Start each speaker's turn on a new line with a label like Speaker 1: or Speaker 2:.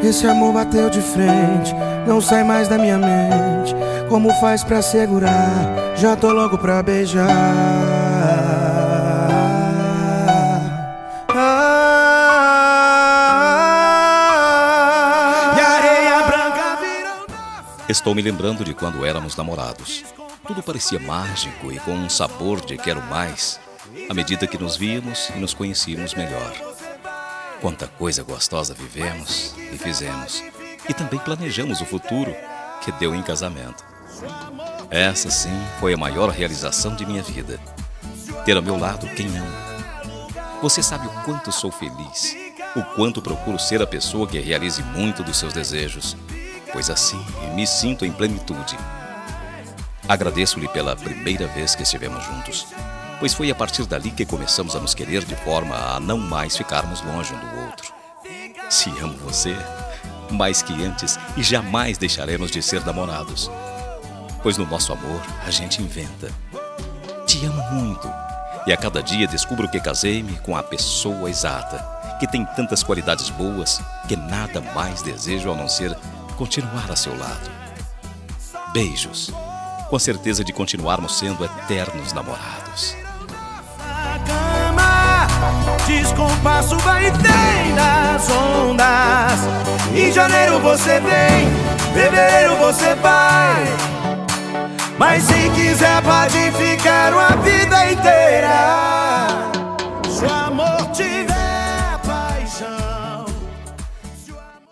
Speaker 1: Esse amor bateu de frente, não sai mais da minha mente. Como faz pra segurar? Já tô louco pra beijar. E a areia branca virou.
Speaker 2: Estou me lembrando de quando éramos namorados. Tudo parecia mágico e com um sabor de quero mais, à medida que nos víamos e nos conhecíamos melhor. Quanta coisa gostosa vivemos e fizemos. E também planejamos o futuro, que deu em casamento. Essa, sim, foi a maior realização de minha vida. Ter ao meu lado quem amo. Você sabe o quanto sou feliz, o quanto procuro ser a pessoa que realize muito dos seus desejos, pois assim me sinto em plenitude. Agradeço-lhe pela primeira vez que estivemos juntos, pois foi a partir dali que começamos a nos querer de forma a não mais ficarmos longe um do outro. Se amo você, mais que antes, e jamais deixaremos de ser namorados, pois no nosso amor a gente inventa. Te amo muito, e a cada dia descubro que casei-me com a pessoa exata, que tem tantas qualidades boas que nada mais desejo a não ser continuar a seu lado. Beijos, com a certeza de continuarmos sendo eternos namorados.
Speaker 1: Descompasso vai e tem nas ondas. Em janeiro você vem, fevereiro você vai. Mas se quiser pode ficar uma vida inteira.